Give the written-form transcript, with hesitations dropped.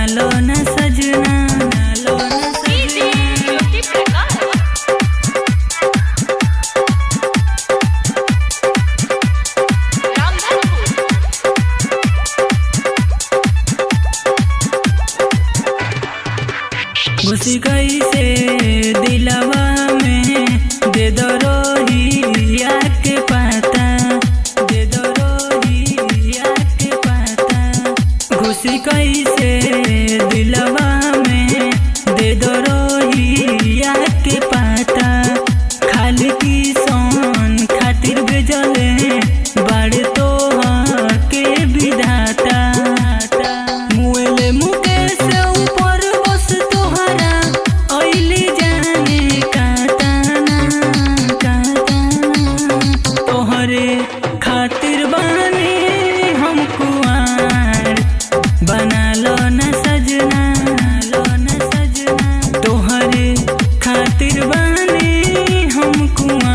लो न सजना, बना लो न सजना। घुसी कैसे दिलवा में दे दो रोहिया के पाता, दे दो रोहिया के पाता। घुसी कैसे दिलवा में दे दो रोहिया के पाता। खाली की सोन खातिर भेजले बड़े तो के विधाता। मुएले मुकेश ऊपर बस तोहरा ओइली जाने काताना, काताना। तोहरे खातिर बानी हम कुआर, बना लो न सजना, बना लो न सजना। तोहरे खातिर बानी हम कुआर।